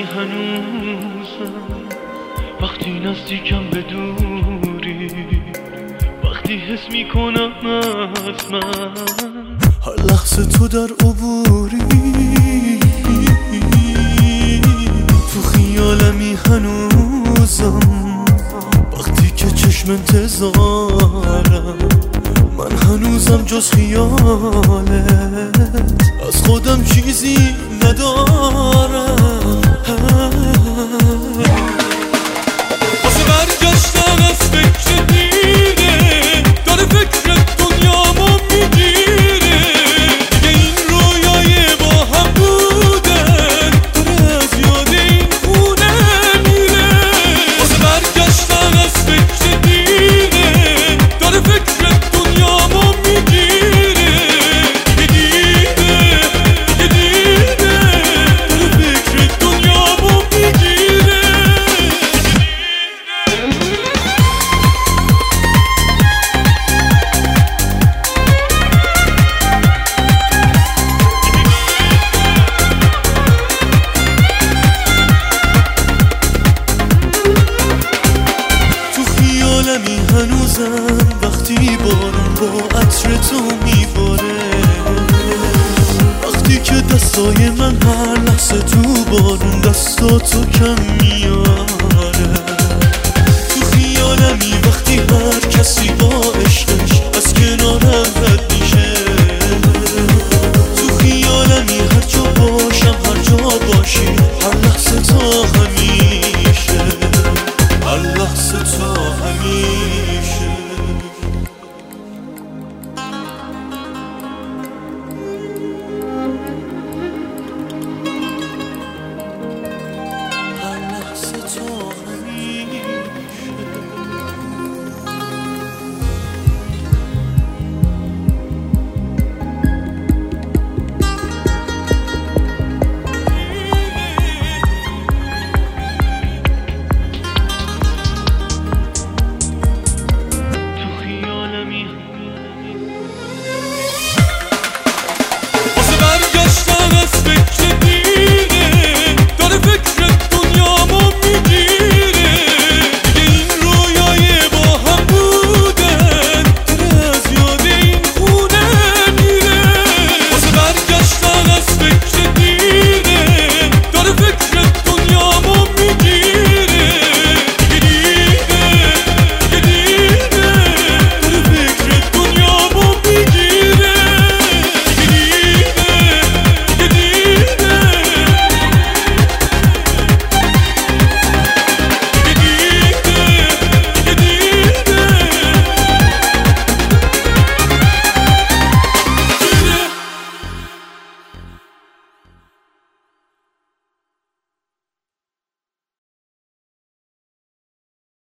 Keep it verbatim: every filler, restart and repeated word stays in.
هنوزم وقتی نزدیکم به دوری، وقتی حس میکنم از من هر لحظه تو در عبوری، تو خیالمی هنوزم وقتی که چشم انتظارم، من هنوزم جز خیالت از خودم چیزی ندارم. واسه برگشتن از فکر دیره داره فکر دنیامو میگیره، دیگه این رویای با هم بودن داره از یاد این خونه میره. واسه برگشتن از فکر دیره داره فکر دنیامو میگیره، دیگه دیره دیگه دیره داره فکر دنیامو میگیره. تو خیالمی هنوزم وقتی بارون با عطر تو میباره، وقتی که دستای من هر لحظه تو بارون دستاتو کم میاره.